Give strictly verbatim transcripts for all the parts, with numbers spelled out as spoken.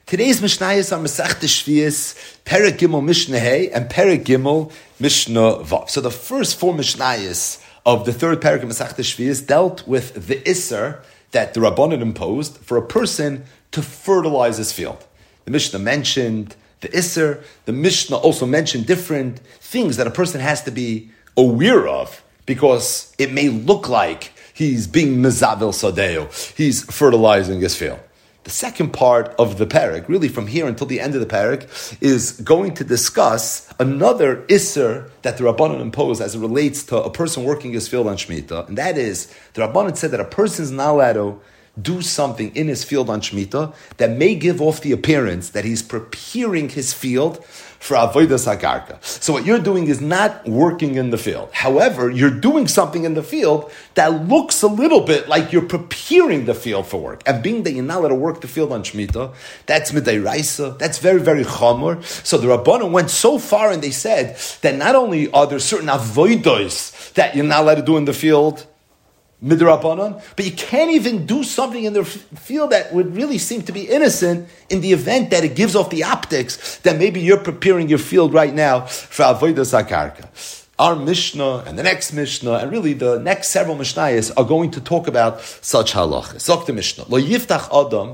Today's Mishnayos are Masechta Shvius, Perek Gimel Mishnah Hey, and Perek Gimel Mishnah Vav. So the first four Mishnayos of the third Perek of Masechta Shvius dealt with the Isser that the Rabbanan imposed for a person to fertilize his field. The Mishnah mentioned the Isser. The Mishnah also mentioned different things that a person has to be aware of because it may look like he's being Mezavel Sadeo, he's fertilizing his field. The second part of the parak, really from here until the end of the parak, is going to discuss another Isser that the Rabbanan imposed as it relates to a person working his field on Shemitah, and that is, the Rabbanan said that a person is not allowed to do something in his field on Shemitah that may give off the appearance that he's preparing his field for Avodas HaKarka. So what you're doing is not working in the field. However, you're doing something in the field that looks a little bit like you're preparing the field for work. And being that you're not allowed to work the field on Shemitah, that's Midairaisa, that's very, very Chamor. So the Rabbanan went so far and they said that not only are there certain Avodos that you're not allowed to do in the field, Midrabanan, but you can't even do something in the field that would really seem to be innocent in the event that it gives off the optics that maybe you're preparing your field right now for Avodas HaKarka. Our Mishnah and the next Mishnah and really the next several Mishnayos are going to talk about such halachas. Zok the Mishnah. Lo yiftach adam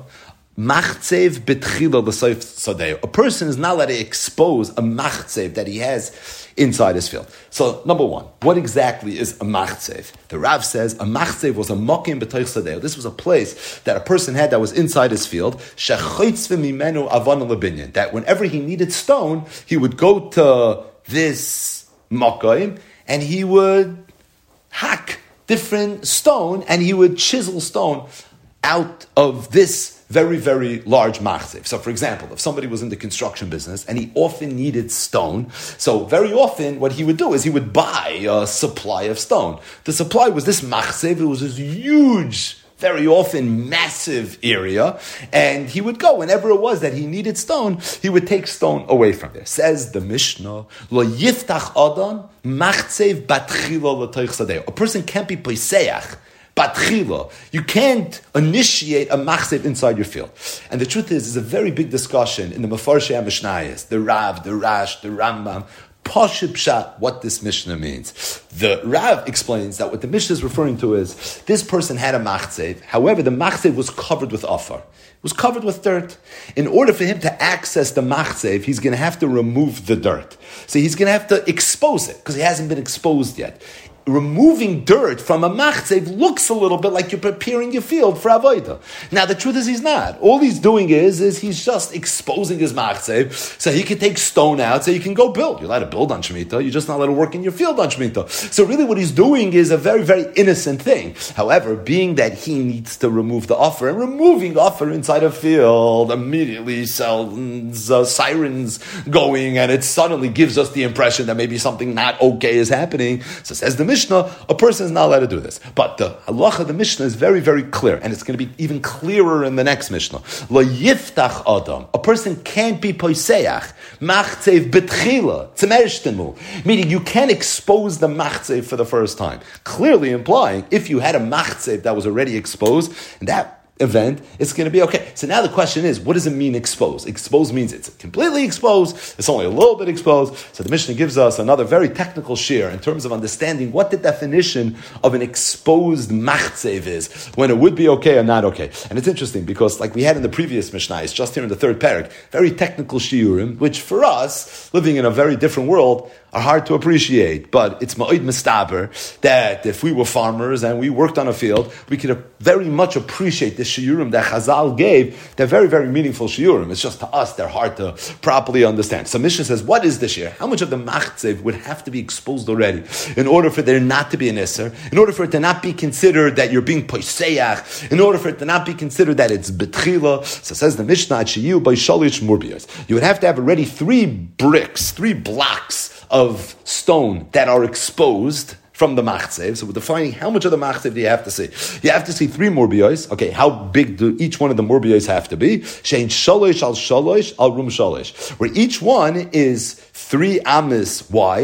machzev betchila l'soif sadeo. A person is not allowed to expose a machzev that he has inside his field. So, number one, what exactly is a machzev? The Rav says a machzev was a mokim b'toich sadeo. This was a place that a person had that was inside his field. Shechotz v'mimenu avon lebinyan. That whenever he needed stone, he would go to this mokim and he would hack different stone and he would chisel stone out of this very, very large machzev. So, for example, if somebody was in the construction business and he often needed stone, so very often what he would do is he would buy a supply of stone. The supply was this machzev. It was this huge, very often massive area, and he would go whenever it was that he needed stone, he would take stone away from there. Says the Mishnah, Lo yiftach adam machzev batchila l'toich sadeo. A person can't be poiseach Batchila. You can't initiate a machzev inside your field. And the truth is, there's a very big discussion in the Mefarshei HaMishnayos, the Rav, the Rash, the Rambam, Pashut Pshat, what this Mishnah means. The Rav explains that what the Mishnah is referring to is, this person had a machzev, however, the machzev was covered with afar. It was covered with dirt. In order for him to access the machzev, he's going to have to remove the dirt. So he's going to have to expose it, because he hasn't been exposed yet. Removing dirt from a machzev looks a little bit like you're preparing your field for avodah. Now, the truth is he's not. All he's doing is, is he's just exposing his machzev so he can take stone out so you can go build. You're allowed to build on Shemitah. You're just not allowed to work in your field on Shemitah. So really what he's doing is a very, very innocent thing. However, being that he needs to remove the offer, and removing the offer inside a field immediately sounds uh, sirens going, and it suddenly gives us the impression that maybe something not okay is happening. So says the Mishnah, a person is not allowed to do this. But the halacha of the Mishnah is very, very clear, and it's going to be even clearer in the next Mishnah. Lo yiftach adam. A person can't be poiseach. Machzev betchila. Tzemershtenmu. Meaning you can't expose the machzev for the first time. Clearly implying, if you had a machzev that was already exposed, and that event, it's going to be okay. So now the question is, what does it mean exposed? Exposed means it's completely exposed, it's only a little bit exposed. So the Mishnah gives us another very technical share in terms of understanding what the definition of an exposed machzev is, when it would be okay or not okay. And it's interesting because, like we had in the previous Mishnah, it's just here in the third parak, very technical shiurim, which for us, living in a very different world, are hard to appreciate. But it's ma'od mistaber that if we were farmers and we worked on a field, we could very much appreciate the shiurim that Chazal gave. They're very, very meaningful shiurim. It's just to us, they're hard to properly understand. So Mishnah says, what is the shiur? How much of the machzev would have to be exposed already in order for there not to be an isser, in order for it to not be considered that you're being poiseach, in order for it to not be considered that it's betchila? So says the Mishnah, Achiyu by shalish murbias. You would have to have already three bricks, three blocks of stone that are exposed from the machzev. So we're defining how much of the machzev do you have to see. You have to see three morbiyos. Okay, how big do each one of the morbiyos have to be? Shein shalosh al shalosh al rum shalosh, where each one is three amis wide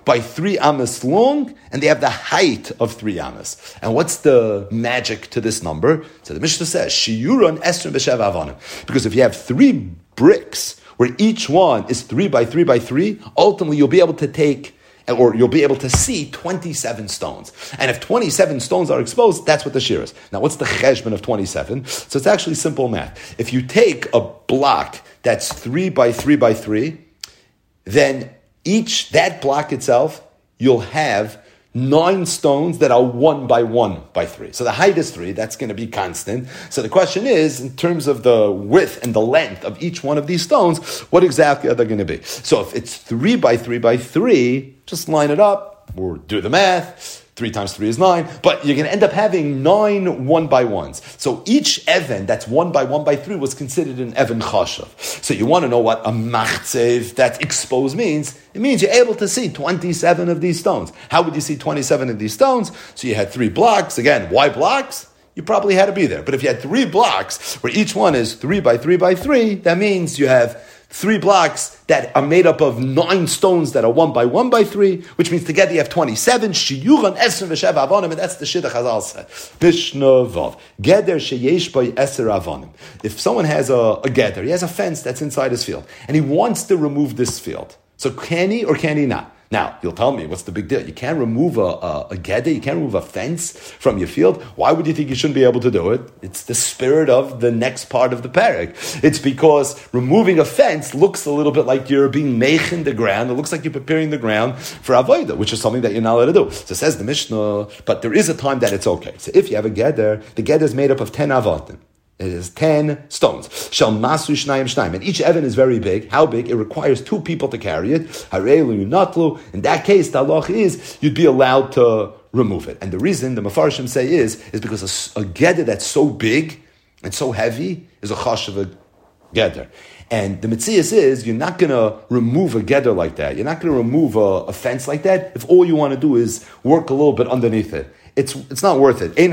by three amas long, and they have the height of three amas. And what's the magic to this number? So the Mishnah says, Shiyuron esrim b'sheva avanim. Because if you have three bricks, where each one is three by three by three, ultimately you'll be able to take, or you'll be able to see twenty-seven stones. And if twenty-seven stones are exposed, that's what the shear is. Now, what's the cheshbon of twenty-seven? So it's actually simple math. If you take a block that's three by three by three, then each, that block itself, you'll have nine stones that are one by one by three. So the height is three, that's going to be constant. So the question is, in terms of the width and the length of each one of these stones, what exactly are they going to be? So if it's three by three by three, just line it up, or do the math. Three times three is nine, but you're going to end up having nine one by ones. So each even that's one by one by three was considered an even chashav. So you want to know what a machzev that's exposed means? It means you're able to see twenty-seven of these stones. How would you see twenty-seven of these stones? So you had three blocks. Again, why blocks? You probably had to be there. But if you had three blocks where each one is three by three by three, that means you have three blocks that are made up of nine stones that are one by one by three, which means together you have twenty-seven. Shiyuran esrim v'sheva avonim, and that's the shit that Chazal said. Mishnah Vav. Geder sheyesh by eser avonim. If someone has a, a geder, he has a fence that's inside his field, and he wants to remove this field. So can he or can he not? Now, you'll tell me, what's the big deal? You can't remove a, a, a geder, you can't remove a fence from your field. Why would you think you shouldn't be able to do it? It's the spirit of the next part of the parak. It's because removing a fence looks a little bit like you're being meichin the ground. It looks like you're preparing the ground for avodah, which is something that you're not allowed to do. So it says the Mishnah, but there is a time that it's okay. So if you have a geder, the geder is made up of ten avatim. It is ten stones. Shal masu shnayim shnayim. And each even is very big. How big? It requires two people to carry it. Harelu yunatlu. In that case, the halach is you'd be allowed to remove it. And the reason the Mefarshim say is, is because a, a geder that's so big and so heavy is a chash of a geder. And the mitzias is, you're not going to remove a geder like that. You're not going to remove a, a fence like that if all you want to do is work a little bit underneath it. It's it's not worth it.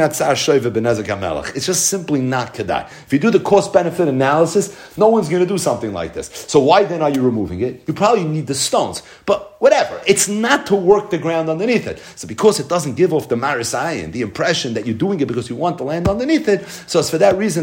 It's just simply not kedai. If you do the cost-benefit analysis, no one's going to do something like this. So why then are you removing it? You probably need the stones. But whatever. It's not to work the ground underneath it. So because it doesn't give off the marisayin, the impression that you're doing it because you want the land underneath it, so it's for that reason,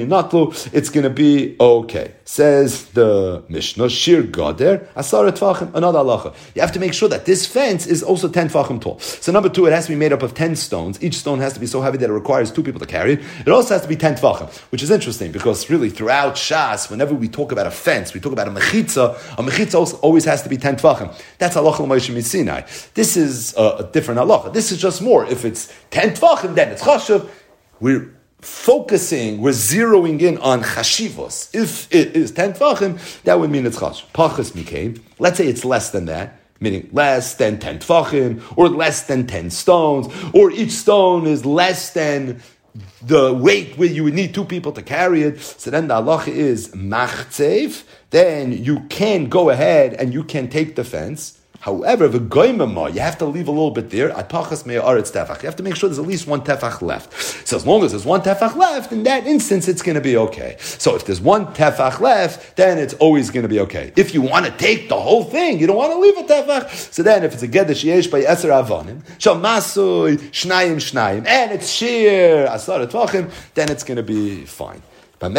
it's going to be okay. Says the Mishnah, Shir Goder, Asara Tvachim, another halacha. You have to make sure that this fence is also ten Tvachim tall. So number two, it has to be made up of ten stones. Each stone has to be so heavy that it requires two people to carry it. It also has to be ten Tvachim, which is interesting because really throughout Shas, whenever we talk about a fence, we talk about a mechitza, a mechitza also always has to be ten Tvachim. That's halacha l'Moshe Misinai. This is a, a different halacha. This is just more. If it's ten Tvachim, then it's chashuv. We're focusing, we're zeroing in on chashivos. If it is ten tvachim, that would mean it's chash. Pachas mikein. Let's say it's less than that, meaning less than ten tvachim, or less than ten stones, or each stone is less than the weight where you would need two people to carry it. So then the halacha is machzev. Then you can go ahead and you can take the fence. However, the goymama, you have to leave a little bit there. At pachas me'aretz tefach, you have to make sure there's at least one tefach left. So as long as there's one tefach left, in that instance, it's going to be okay. So if there's one tefach left, then it's always going to be okay. If you want to take the whole thing, you don't want to leave a tefach. So then, if it's a geder sheyesh by eser avonim, shal masui shnayim shnayim, and it's sheer asar tvachim, then it's going to be fine. Now,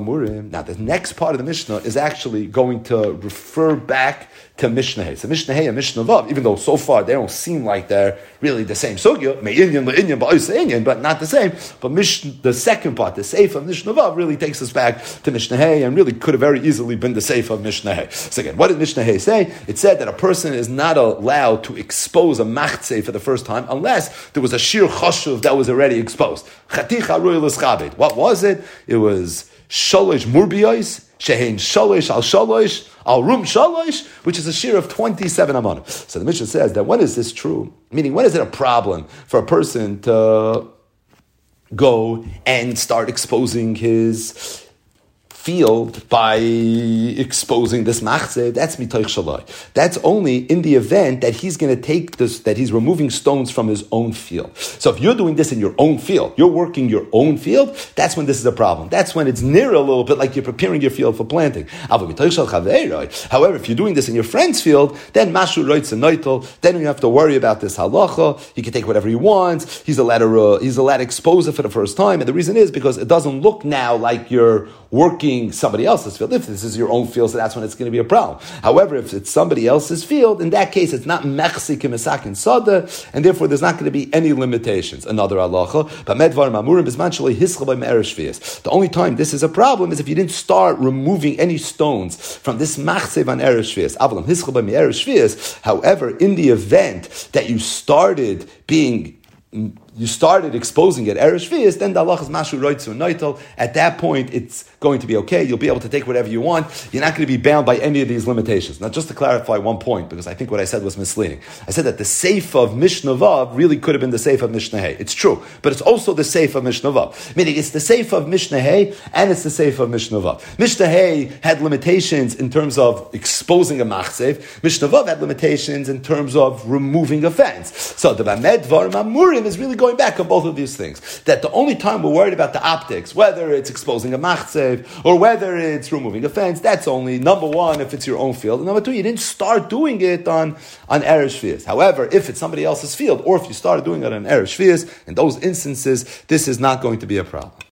the next part of the Mishnah is actually going to refer back to Mishnah Hay. So Mishnah Hay and Mishnah Vav, even though so far they don't seem like they're really the same sugya, me'inyan le'inyan ba'osa inyan, but not the same. But Mishnah, the second part, the Seif of Mishnah Vav, really takes us back to Mishnah Hay and really could have very easily been the Seif of Mishnah Hay. So again, what did Mishnah Hay say? It said that a person is not allowed to expose a machzeh for the first time unless there was a shir chashuv that was already exposed. Chaticha roy l'schabed. What was it? It was shalosh murbiyos, shehein shalosh al shalosh, al rum shalosh, which is a shir of twenty-seven amonim. So the Mishnah says that when is this true? Meaning, when is it a problem for a person to go and start exposing his field by exposing this machzeh, that's mitoich shalai. That's only in the event that he's going to take this, that he's removing stones from his own field. So if you're doing this in your own field, you're working your own field, that's when this is a problem. That's when it's near a little bit like you're preparing your field for planting. However, if you're doing this in your friend's field, then mashu roitz and noitel, then you have to worry about this halacha. He can take whatever he wants. He's allowed to, uh, he's allowed to expose it for the first time. And the reason is because it doesn't look now like you're working somebody else's field. If this is your own field, so that's when it's going to be a problem. However, if it's somebody else's field, in that case, it's not mechzik misak and sada, and therefore there's not going to be any limitations. Another halacha, but medvar mamurim bisman shalei hischal by me'eresh shvius. The only time this is a problem is if you didn't start removing any stones from this machsev on eresh shvius. Avalam hischal by me'eresh shvius. However, in the event that you started being you started exposing it, Eresh Shvius, then the Allah is Mashu Roitzu Noitel. At that point, it's going to be okay. You'll be able to take whatever you want. You're not going to be bound by any of these limitations. Now, just to clarify one point, because I think what I said was misleading. I said that the Seif of Mishnah Vav really could have been the Seif of Mishnah Hay. It's true, but it's also the Seif of Mishnah Vav. Meaning, it's the Seif of Mishnah Hay, and it's the Seif of Mishnah Vav. Mishnah Hay had limitations in terms of exposing a machsev. Mishnah Vav had limitations in terms of removing a fence. So, the Bamed Var Mamurim is really going back on both of these things. That the only time we're worried about the optics, whether it's exposing a machzev or whether it's removing a fence, that's only number one if it's your own field. And number two, you didn't start doing it on, on Eresh Shvius. However, if it's somebody else's field, or if you started doing it on Eresh Shvius, in those instances, this is not going to be a problem.